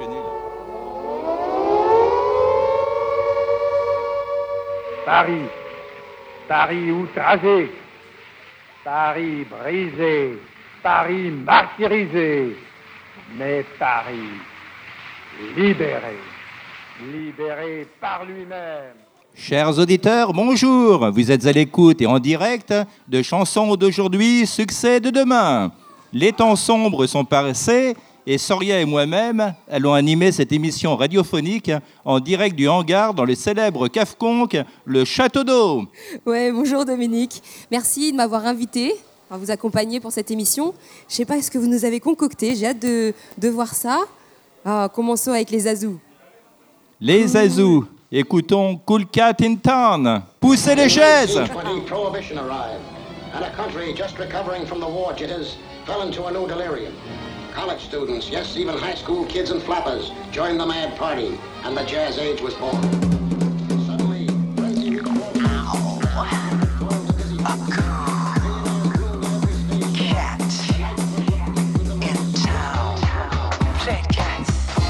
enchaîner là. Paris, Paris outragé, Paris brisé, Paris martyrisé, mais Paris libéré, libéré par lui-même. Chers auditeurs, bonjour. Vous êtes à l'écoute et en direct de Chansons d'aujourd'hui, succès de demain. Les temps sombres sont passés et Soria et moi-même allons animer cette émission radiophonique en direct du hangar dans le célèbre café-conque, le Château d'Eau. Ouais, bonjour Dominique. Merci de m'avoir invité à vous accompagner pour cette émission. Je ne sais pas ce que vous nous avez concocté. J'ai hâte de voir ça. Commençons avec les Azous. Les Azous. Écoutons Cool Cat in Town. Poussez les chaises. Prohibition arrived, and a country just recovering from the war jitters fell into a new delirium. College students, yes, even high school kids and flappers joined the mad party, and the jazz age was born. Suddenly, crazy cat in town. Played cats.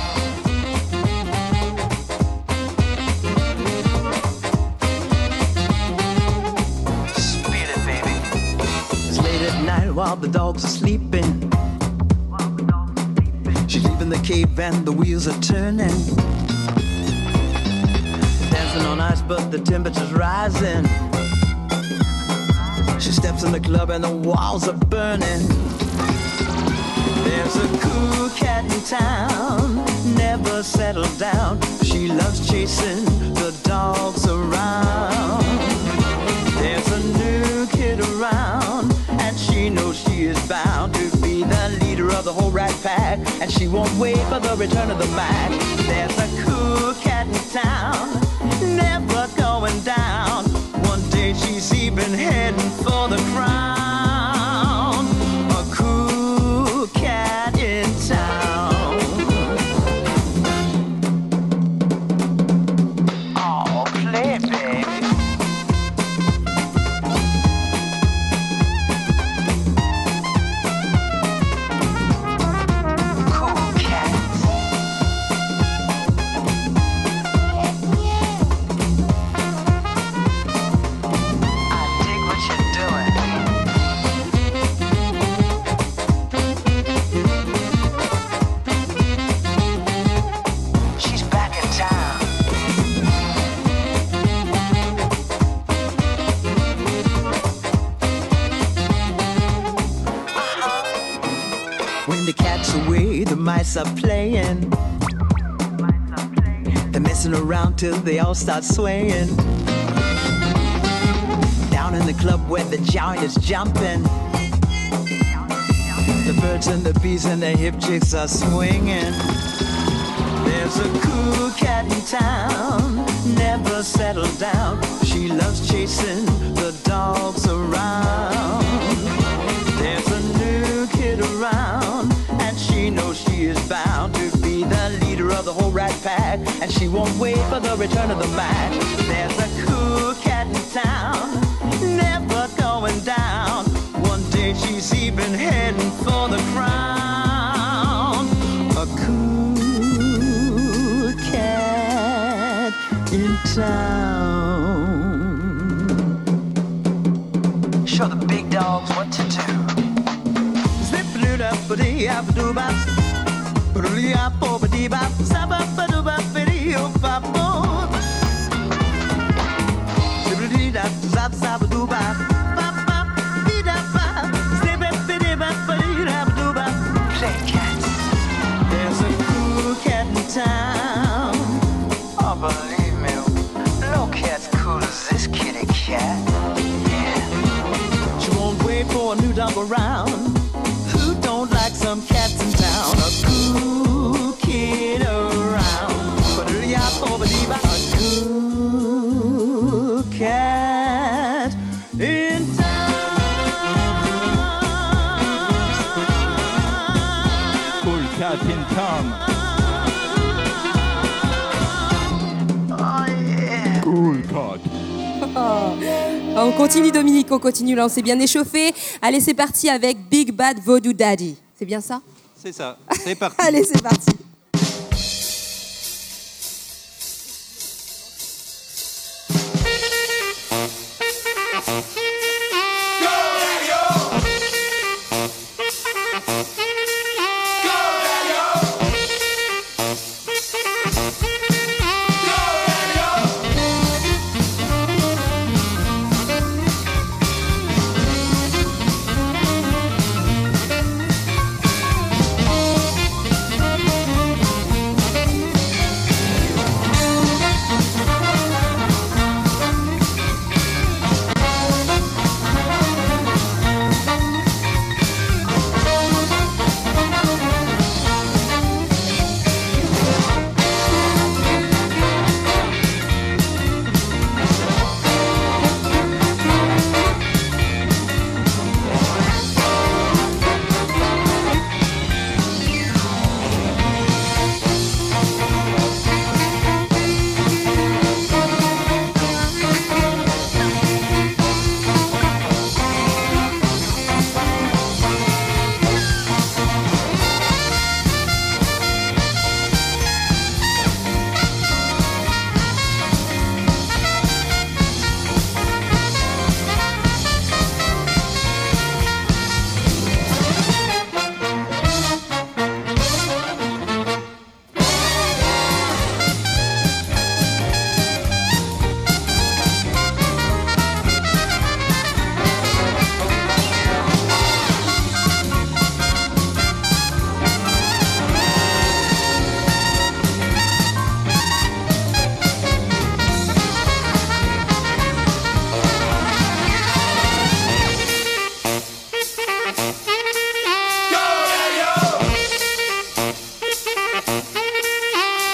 Speed it, baby. It's late at night while the dogs are sleeping. She's leaving the cave and the wheels are turning. Dancing on ice but the temperature's rising. She steps in the club and the walls are burning. There's a cool cat in town, never settled down. She loves chasing the dogs around. There's a new kid around, and she knows she is bound to be the leader of the whole rat pack, and she won't wait for the return of the Mac. There's a cool cat in town, never going down. One day she's even heading for the crown. A cool cat in town. Oh, play it, baby. Cool cat. I dig what you're doing. She's back in town. When the cat's away, the mice are playing. They're messing around till they all start swaying. Down in the club where the giant is jumping, the birds and the bees and the hip chicks are swinging. There's a cool cat in town, never settled down. She loves chasing the dogs around. There's a new kid around, and she knows she is bound to be the leader of the whole rat pack, and she won't wait for the return of the Mac. There's a cool cat in town, never going down. One day she's even heading for the crown. A cool cat in town. Show the big dogs what to do. Zip-a-doo-da-ba-dee-a-ba-doo-bop. Ba-doo-dee-a-bo-ba-dee-bop. Sa-ba-ba-doo-ba-ba-dee-oh-ba-bo. Zip-a-dee-da-zap-zap-a-doo-bop. Ba-ba-dee-da-ba. Zip-a-dee-da-ba-dee-da-ba-doo-bop. Play cats. There's a cool cat in town. Oh, believe me, no cat's cool as this kitty cat. Yeah. She won't wait for a new dog around. Who don't like some cats in town? A cool kid around. Ba-doo-dee-ah-bo-ba-dee-ba. A cool cat in town. Cool Cat in Town. Oh, yeah. Cool Cat. On continue Dominique, on continue. Là, on s'est bien échauffé. Allez, c'est parti avec Big Bad Voodoo Daddy. C'est bien ça? C'est ça, c'est parti. Allez, c'est parti.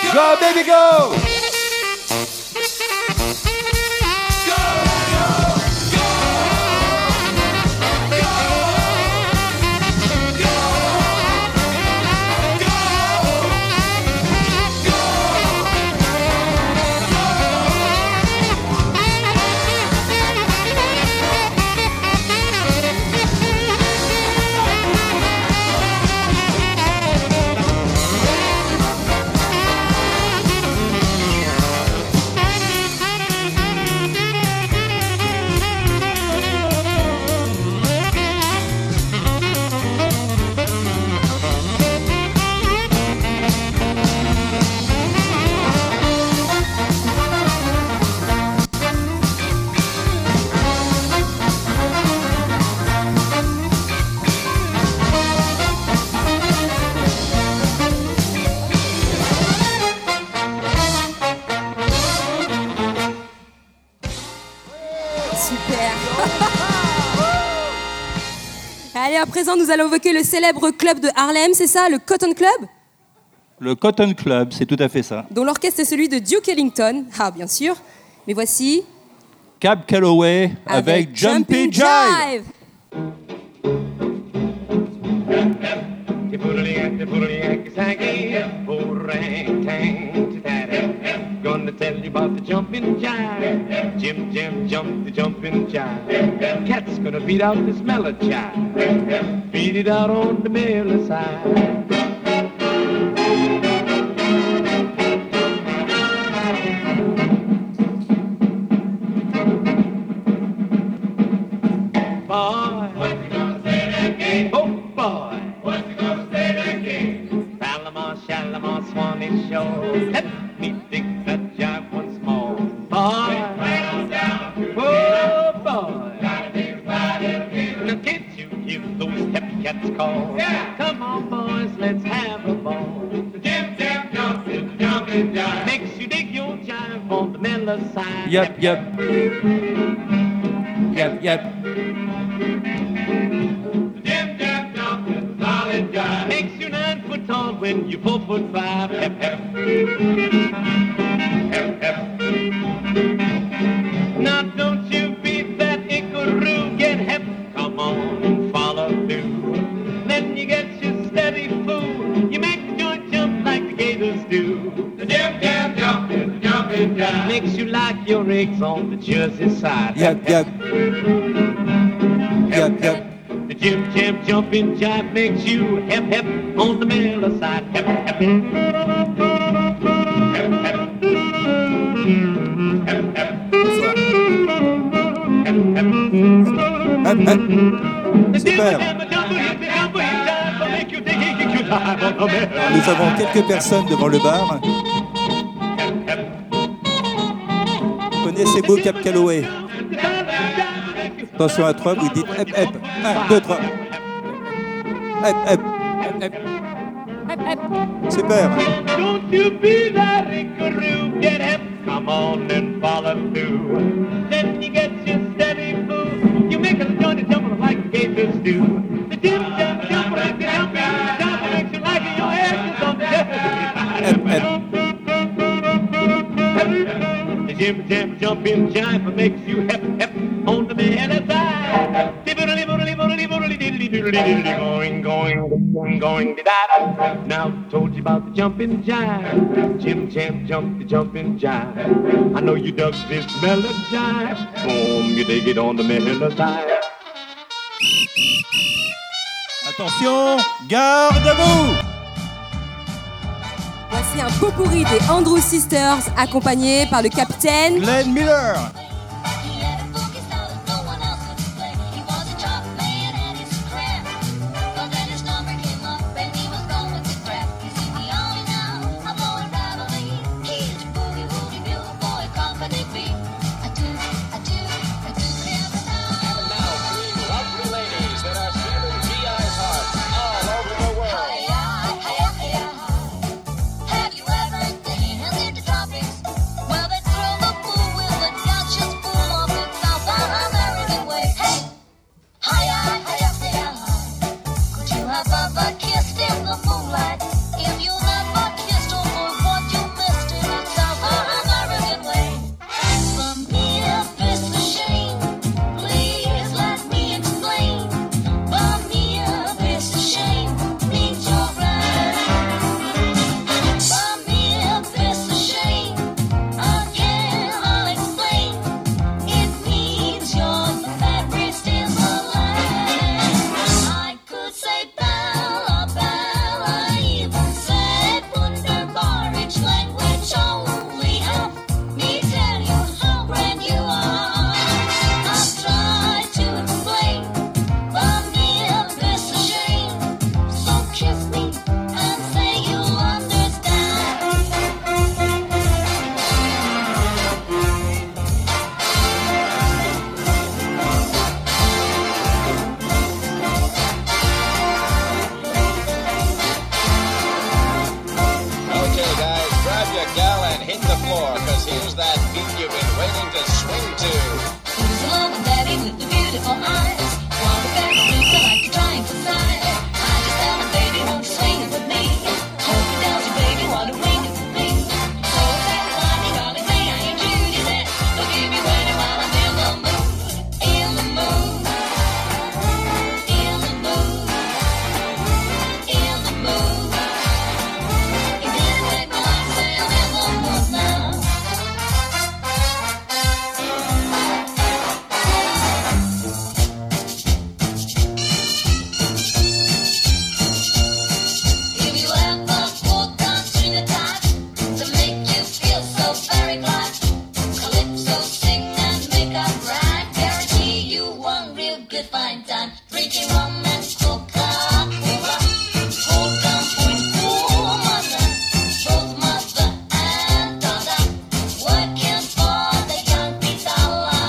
Go, baby, go! Super. Allez, à présent, nous allons évoquer le célèbre club de Harlem, c'est ça, le Cotton Club, Le Cotton Club, c'est tout à fait ça. dont l'orchestre est celui de Duke Ellington. Ah, bien sûr. Mais voici... Cab Calloway avec Jumpy Jive. Gonna tell you about the jumping jive. Jim jump the jumping jive. Cat's gonna beat out this mellow jive. Beat it out on the mellow side. Boy, what's he gonna say that game? Oh boy, what's he gonna say that game? Palomar, Shalimar, Swanee Show. Let me dig that jive once more. Boy, oh boy, now can't you hear those happy cats call? Yeah. Come on boys, let's have a ball. Jim jumping jive makes you dig your jive on the mellow side. Yep. Makes you 9 foot tall when you're 4'5". Hep, hep. Hep, hep. Now don't you beat that ickaroo, get hep. Come on and follow through. Then you get your steady fool. You make the joint jump like the gators do. The jump is the jumping jive. Makes you like your eggs on the Jersey side. Yep. The Jim jumping jive makes you hep hep on the mellow side. Hep hep. Hep hep. Hep hep. Hep hep. Super. Nous avons quelques personnes devant le bar. Connaissez-vous Cab Calloway? Attention à 3, vous dites hep hep. 1, 2, 3. Hep hep. Super. Don't you be that ickaroo, get hep. Come on and follow through. Then you get your steady fool. You make a joint jump like gators do. The Jim jump like the jumping makes you like your ass is on the Hep hep. The Jim jumping jive makes you hep hep on the mellow side. Going, da-da. Now told you about the jumping jive. Jim jump the jumping jive. I know you dug this mellow jive. Boom, you dig it on the mellow side. Attention, garde à vous. Voici un pot-pourri des Andrews Sisters, accompagné par le capitaine Glenn Miller. Have you ever danced in the tropics? Well, they thrill the pool with a Dutch Here's that beat you've been waiting to swing to. Who's the loving daddy with the beautiful eyes? Want the very boots, I like to try and decide. I just tell him, baby, won't you swing it with me? Hope he tells you, baby, what a wing it with me. So that whiny darling thing, I ain't Judy said. So keep me waiting while I'm in the mood. In the mood. In the mood. In the mood. You didn't make my life say I'm in the mood now. If you ever walk down through the tide to make you feel so very glad, calypso sing and make up rhyme, guarantee you one real good fine time. Drinking rum and Coca-Cola, hold down point for mother, both mother and daughter, working for the Yankee dollar.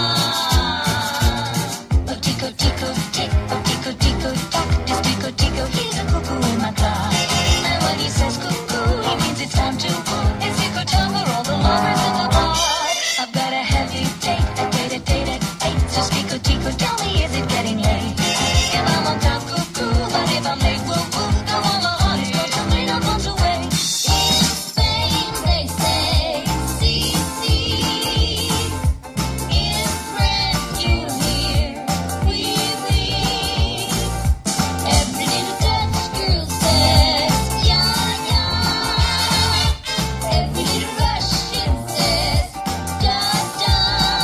Oh, tico, tico, tick, oh, tico, tico, tock, just tico, tico, he's a cuckoo in my car. And when he says cuckoo, he means it's time to woo. It's tico time for all the lovers in the bar. I've got a heavy date, a date at 8. So tico, tico, tell me, is it getting late? If I'm on time, cuckoo, but if I'm late, woo woo. Come on, my heart is yours, so may not runs away. In Spain, they say, see, see. In France, you hear, oui. Every little Dutch girl says, yeah, yeah. Every little Russian says, da, da.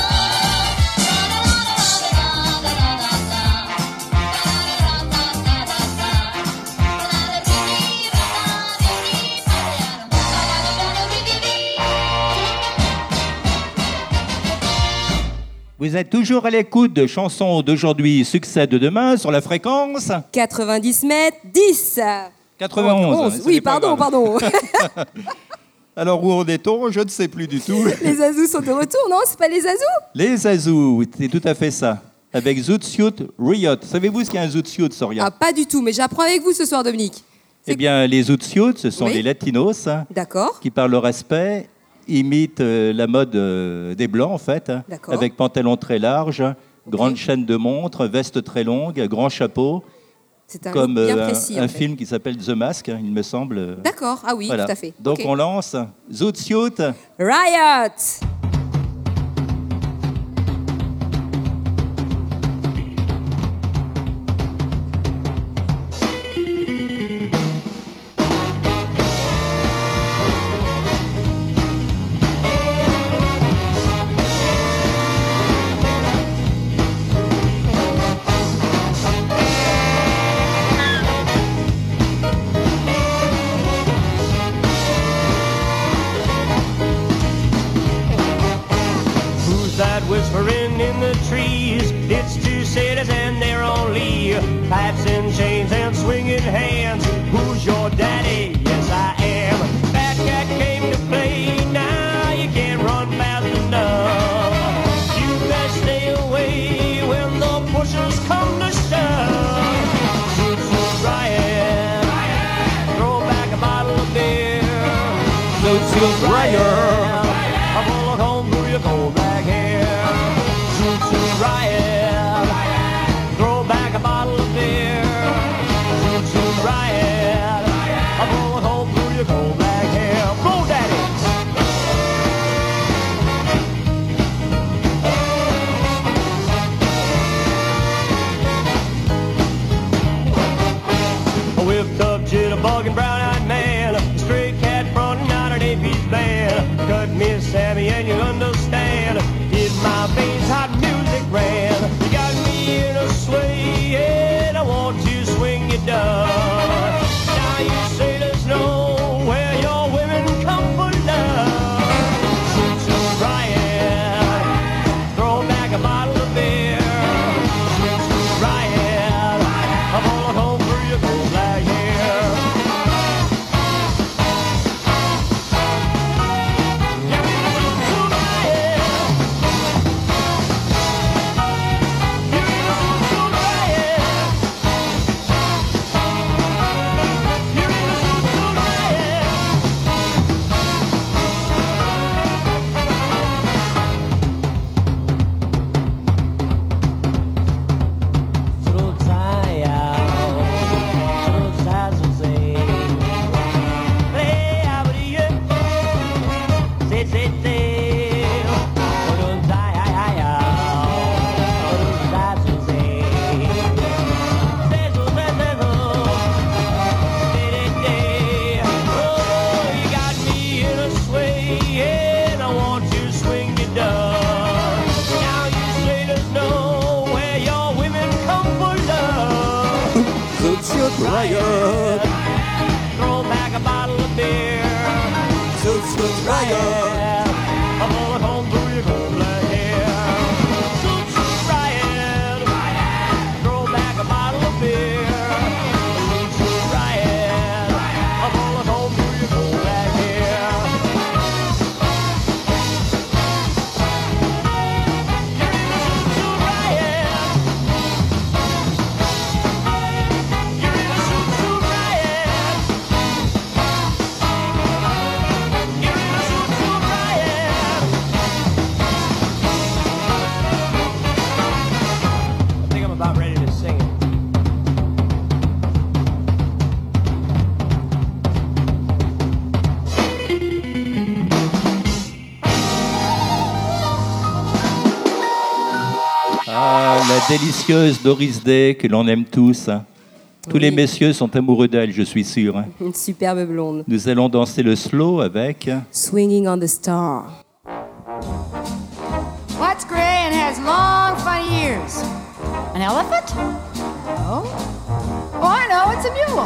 Vous êtes toujours à l'écoute de chansons d'aujourd'hui, succès de demain sur la fréquence 90 mètres, 10. 91. Ce Oui, n'est pas pardon, grave. pardon. Alors où en est-on? Je ne sais plus du tout. Les Azous sont de retour, non? C'est pas les Azous? Les Azous, c'est tout à fait ça. Avec Zoot Suit Riot. Savez-vous ce qu'est un Zoot Suit, Soria? Ah, pas du tout, mais j'apprends avec vous ce soir, Dominique. Eh bien, les Zoot Suit, ce sont Oui. les latinos D'accord. qui, par le respect, imitent la mode des Blancs, en fait. D'accord. Avec pantalon très large, grande chaîne de montre, veste très longue, grand chapeau. C'est un Comme look bien précis. un en fait. film qui s'appelle The Mask, il me semble. D'accord, ah oui, Voilà. tout à fait. Donc Ok. on lance Zoot Suit. Riot! Who's that whispering in the trees? It's two sailors and they're on lee. Pipes and chains and swinging hands. Who's your daddy? Yes, I am. Fat cat came to play. Now you can't run fast enough. You best stay away when the pushers come to shove. Zoot Suit Riot. Throw back a bottle of beer. Zoot Suit Riot. I'm gonna look home through your cold black hair. Zoot Suit Riot. Throw back a bottle of beer. Zoot Suit Riot. I'm gonna look home through your cold black hair. Go, daddy. A whipped up jitterbug and brown-eyed man, a stray cat frontin' out an 8-piece band, cut riot. Throw back a bottle of beer. Zoot Suit Riot. A bullet home through your cold black hair. Zoot Suit Riot. Throw back a bottle of beer. Zoot Suit Riot. A bullet home through your cold black hair. About ready to sing it. Ah, la délicieuse Doris Day que l'on aime tous. Tous les messieurs sont amoureux d'elle, je suis sûr. Une superbe blonde. Nous allons danser le slow avec... Swinging on the Star. What's gray and has long, funny ears? An elephant? No. Oh, I know, it's a mule.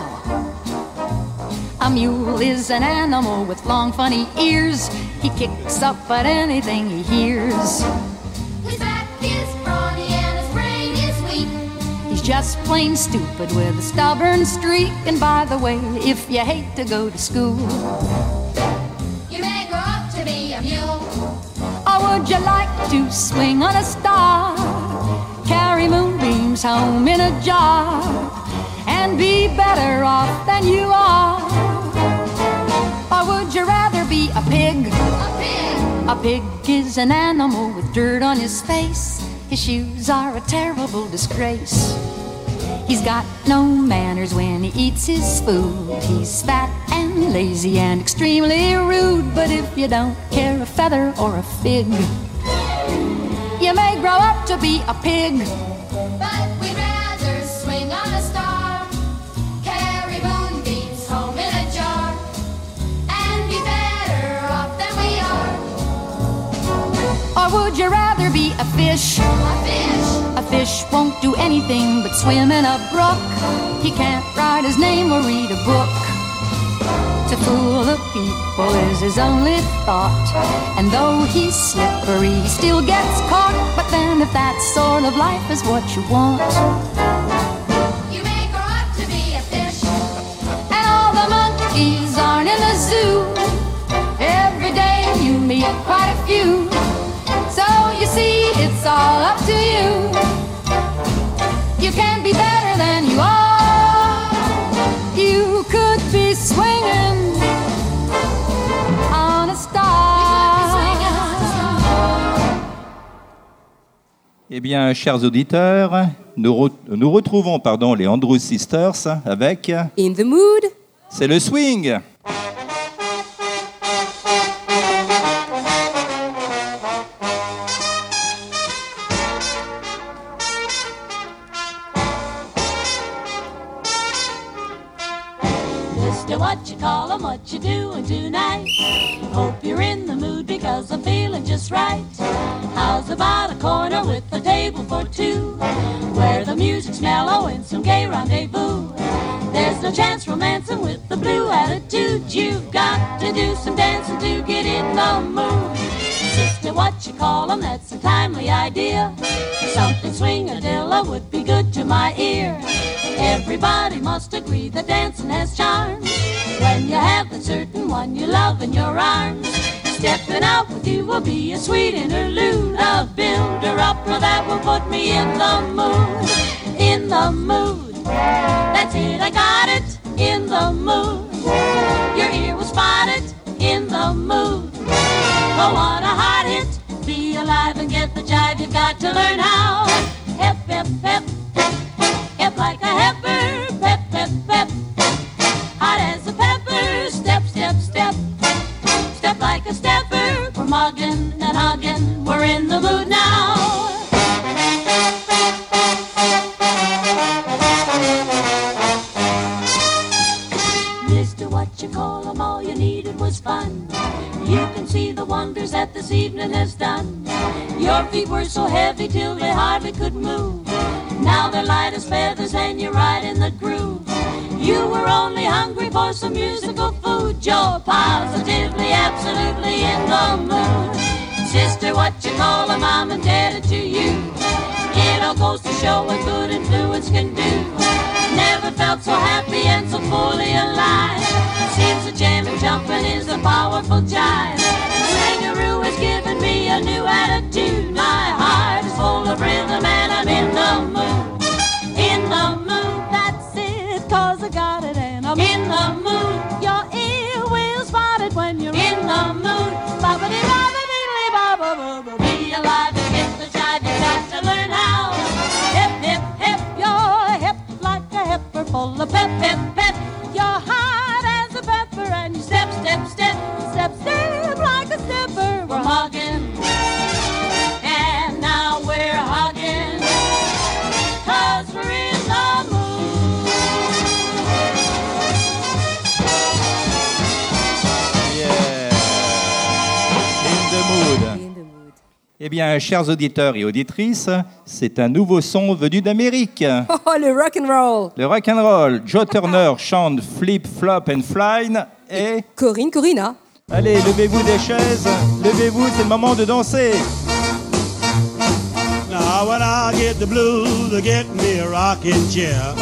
A mule is an animal with long, funny ears. He kicks up at anything he hears. His back is brawny and his brain is weak. He's just plain stupid with a stubborn streak. And by the way, if you hate to go to school, You may grow up to be a mule. or would you like to swing on a star? Carry moonbeams home in a jar and be better off than you are? Or would you rather be a pig? A pig. A pig is an animal with dirt on his face. His shoes are a terrible disgrace. He's got no manners when he eats his food. He's fat and lazy and extremely rude. But if you don't care a feather or a fig, you may grow up to be a pig. But we'd rather swing on a star, carry moonbeams home in a jar, and be better off than we are. Or would you rather be a fish? A fish. A fish won't do anything but swim in a brook. He can't write his name or read a book. To fool the people is his only thought. And though he's slippery, he still gets caught. But then if that sort of life is what you want, You may grow up to be a fish. and all the monkeys aren't in the zoo, every day you meet quite a few. So you see, it's all up to you. You can be better than you are. You could be swinging on a star. Eh bien, chers auditeurs, nous retrouvons les Andrews Sisters avec... In the mood. C'est le swing. Mister, what you call 'em, what you doing tonight? Hope you're in the mood because I'm feeling just right. How's about a corner with a table for two, where the music's mellow and some gay rendezvous? There's no chance romancing with the blue attitude. You've got to do some dancing to get in the mood. Sister, what you call 'em, that's a timely idea. Something swingadilla would be good to my ear. Everybody must agree that dancing has charms when you have the certain one you love in your arms. Stepping out with you will be a sweet interlude, a builder-upper that will put me in the mood. In the mood, that's it, I got it. In the mood, your ear will spot it. In the mood, oh what a hot hit. Be alive and get the jive, you've got to learn how. Hep, hep, hep, hep like a heifer. Pep, pep, pep, hot as a pepper. Step, step, step, step like a stepper. We're mugging and hugging, we're in the mood now. Mister, what you call 'em, all you needed was fun. You can see the wonders that this evening has done. Your feet were so heavy till they hardly could move. Now they're light as feathers and you're right in the groove. You were only hungry for some musical food. You're positively, absolutely in the mood. Sister, what you call a mom indebted to you. It all goes to show what good influence can do. Never felt so happy and so fully alive. Seems the jamming, jumping is a powerful jive. Swingaroo has given me a new attitude. My heart is full of rhythm and I'm in the mood. In the mood, that's it, 'cause I got it and I'm in the mood. Your ear will spot it when you're in the mood. Be alive and get the jive, you got to learn how. Hip, hip, hip, you're hip like a hipper full of pep, pep, pep. You're hot as a pepper and you step, step, step, step, step like a stepper. We're hugging, and now we're hugging, 'cause we're in the mood. Yeah. In the mood. Eh bien, chers auditeurs et auditrices, c'est un nouveau son venu d'Amérique. Oh, le rock and roll. Le rock and roll. Joe Turner chante Flip, Flop and Flying et Corina. Allez, levez-vous des chaises, levez-vous, c'est le moment de danser. Now when I get the blues, I get me a rocking chair.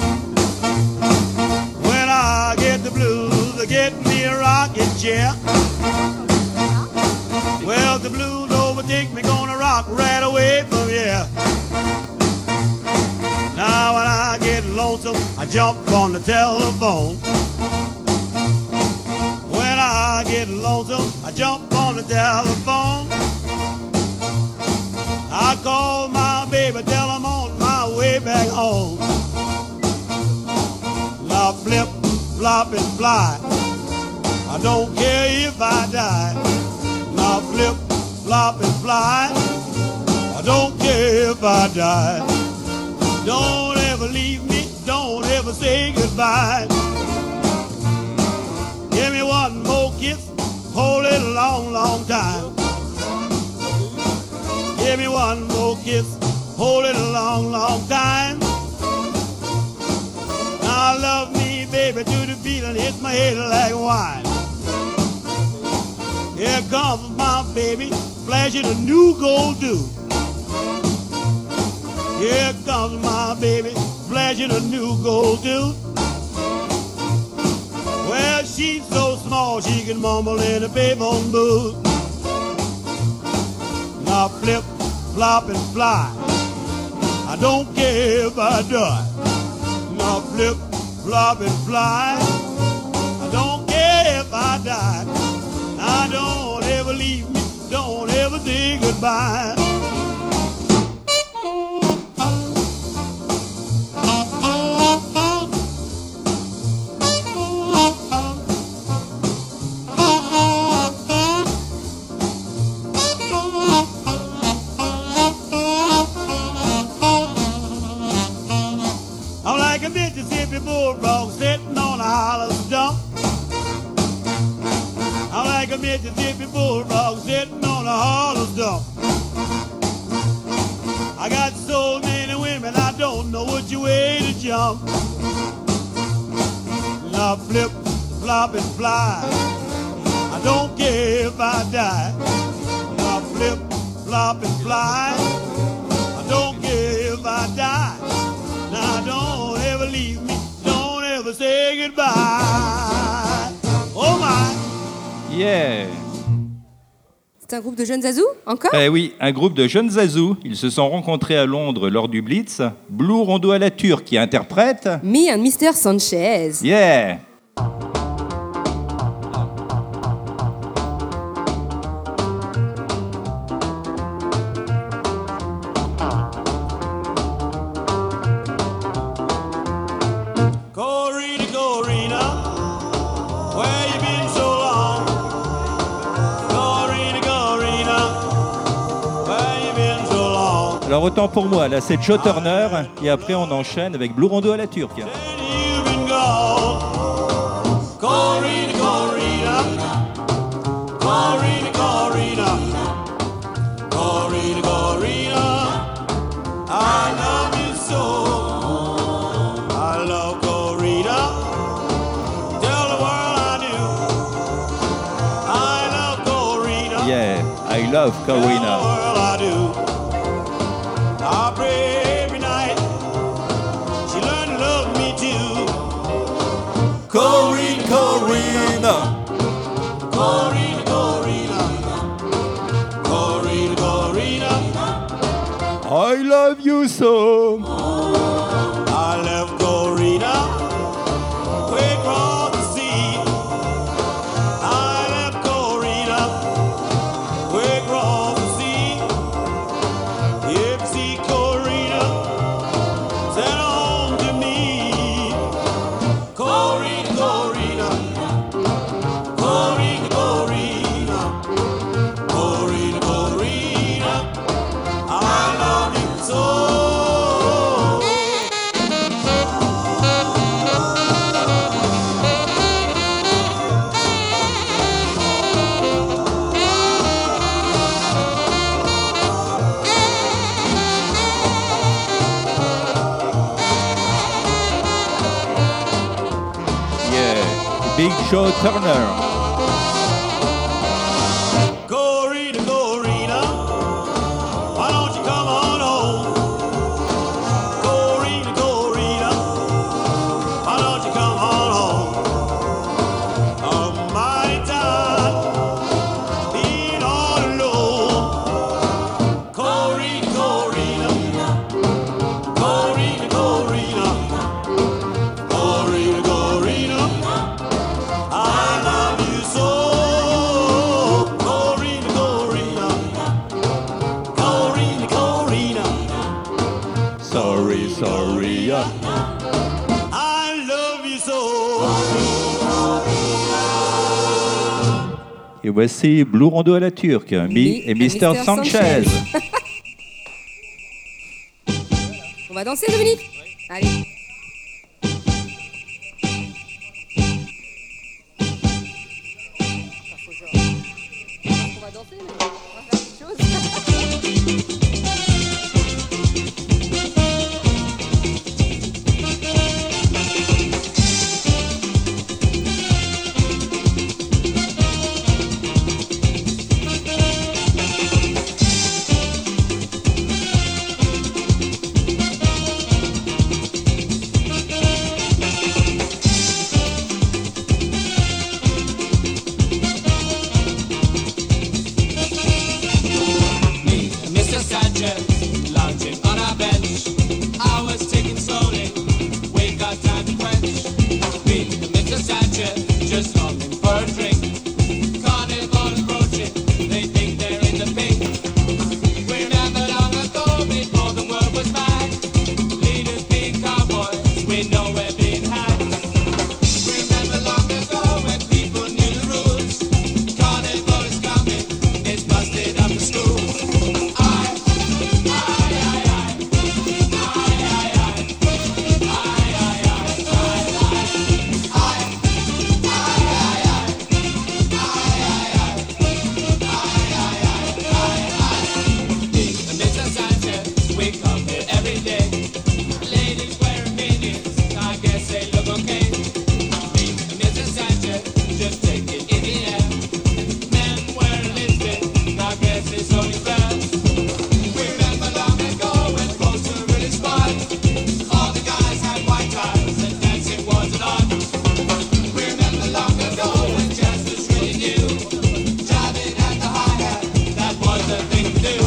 When I get the blues, I get me a rocking chair. Well, the blues overtake me, gonna rock right away from here. Now when I get lonesome, I jump on the telephone. When I get lonesome, I jump on the telephone. I call my baby, tell I'm on my way back home. Now flip, flop and fly, I don't care if I die. Now flip, flop and fly, I don't care if I die. Don't ever leave me, don't ever say goodbye. Give me one more kiss, hold it a long, long time. Give me one more kiss, hold it a long, long time. Now love me, baby, to the feeling, hit my head like wine. Here comes my baby, flashing a new gold tooth. Here comes my baby, flashing a new gold tooth. Well, she's so small she can mumble in a payphone booth. Now flip, flop and fly, I don't care if I die. Now flip, flop and fly, I don't care if I die. Now don't ever leave me, don't ever say goodbye. I'm like a Mississippi bulldog sitting on a hollow stump. I'm like a Mississippi bulldog sitting on a hollow stump. I got so many women, I don't know which way to jump. Now flip, flop and fly, I don't care if I die. Now flip, flop and fly, I don't care if I die. Now don't ever leave me, don't ever say goodbye. Oh my. Yeah. C'est un groupe de jeunes Zazou, encore? Eh oui, un groupe de jeunes Zazou. Ils se sont rencontrés à Londres lors du Blitz. Blue Rondo à la Turque qui interprète Me and Mr. Sanchez. Yeah. Corina, Corina, where you been so long? Corina, Corina, where you been so long? Alors autant pour moi, là c'est Joe Turner et après on enchaîne avec Blue Rondo à la Turque. You've been gone. Corina, Corina, Corina, Corina, Corina, Corina, I love you so. I love Corina. Yeah, I love Corina. Well, I do. I pray every night she learn to love me too. Corina, Corina. Corina, Corina. Corina, Corina. I love you so. I love Corina. Way across the sea. I love Corina. Way across the sea. If you see Corina, send on to me. Corina, Corina. Corina, Corina. Corina, Corina. I love you so. Yeah, Big Joe Turner. Corina, Corina, why don't you come on home? Corina, Corina, why don't you come on home? I'm mighty tired being all alone. Corina, Corina, Corina, Corina, Corina, Corina, I love you so. Corina, Corina, Corina, Corina, Sorry, sorry. I love you so. Et voici Blue Rondo à la turque, et Mr. Sanchez. On va danser, Dominique? Allez. On va danser, mais on va faire quelque chose. Mr. Sanchez, lounging on our bench. Hours ticking slowly, we got time to quench. Me and Mr. Sanchez, just longing for a drink. Carnival approaching, they think they're in the pink. We remember long ago, before the world was mad. Leaders being cowboys, we know we're being had. We remember long ago when people knew the rules. Carnival is coming, it's busted up the schools. Mr. Sanchez, we come here every day. Ladies wearing minis, I guess they look okay. Me and Mr. Sanchez, just take it in the air. Men wearing lipstick, I guess it's only fair. We remember long ago when folks were really smart. All the guys had white ties and dancing was an art. We remember long ago when jazz was really new. Jabbing at the hi-hat, that was the thing to do.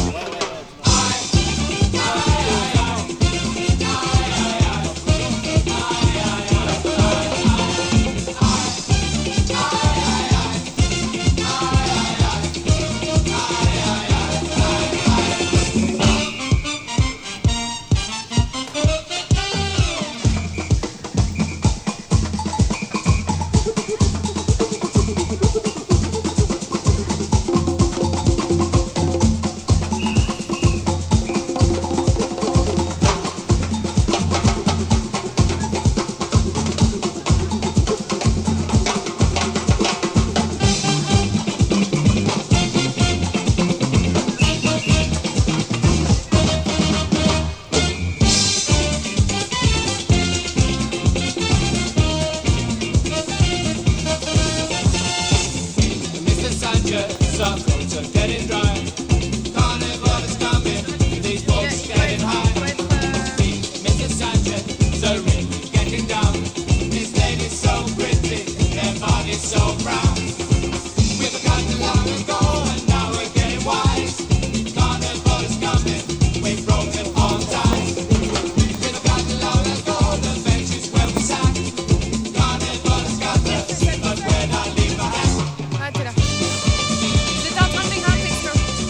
Mr. Sanchez, some throats are getting dry. Carnival is coming, these folks getting high. Me, Mr. Sanchez, are really getting down. This lady's so pretty, their body's so brown. We forgot the long ago, and now we're getting wise. Carnival is coming, we've broken all ties. We forgot the long ago, the benches where we sat. Carnival is coming, but when I leave my hat. Ah, t'es là. J'étais en train de t'écrire un texto.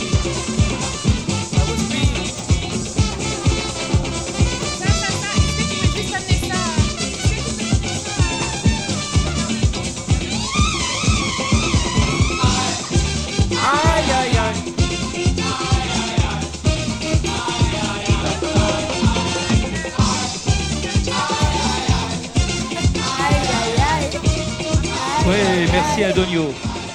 Ça, est-ce que tu peux juste amener ça? Aïe, aïe, aïe. Oui, merci à Donio.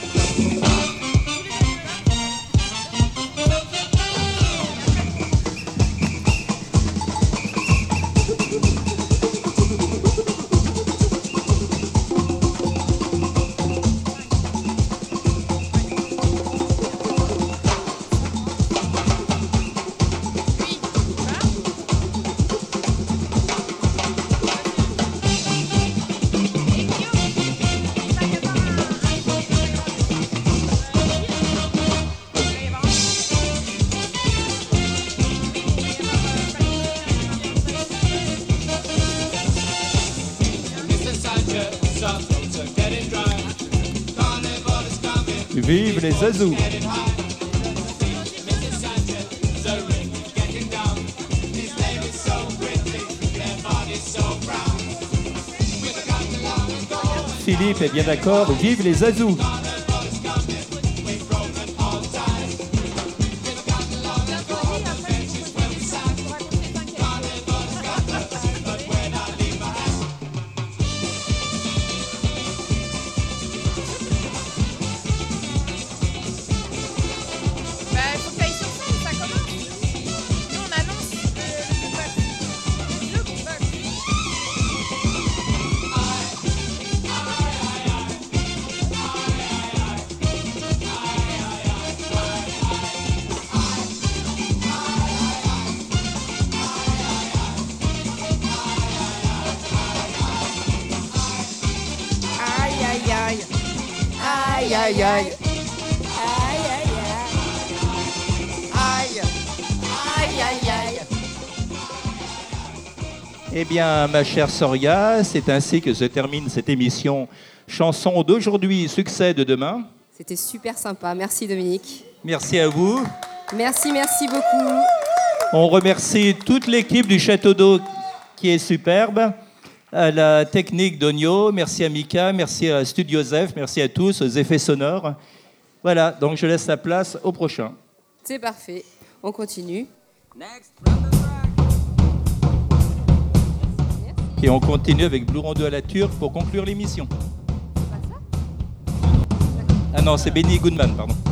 Mr. Sanchez, some throats are getting dry. Carnival is coming, Vive les Azous. getting high. Mr. Sanchez, are really getting down. This lady's so pretty, their body's so brown. We forgot the long ago, Philippe est bien d'accord. Vive les Azous. carnival is coming, we've broken all ties. We forgot the long ago, the benches where we sat. Carnival is coming, but when I leave my hat. Bah, faut que t'ailles sur scène, ça commence. Nous, on annonce le box. Le box. Aïe, aïe, aïe. Aïe, aïe, aïe. Aïe, aïe, aïe. Aïe, aïe, aïe, aïe. Eh bien, ma chère Soria, c'est ainsi que se termine cette émission Chanson d'aujourd'hui, succès de demain. C'était super sympa. Merci Dominique. Merci à vous. Merci beaucoup. On remercie toute l'équipe du Château d'Eau qui est superbe, à la technique d'Onio, merci à Mika, merci à Studio Zef, merci à tous, aux effets sonores. Voilà, donc je laisse la place au prochain. C'est parfait. On continue. Et on continue avec Blue Rondo à la Turque pour conclure l'émission. Ah non, c'est Benny Goodman, pardon.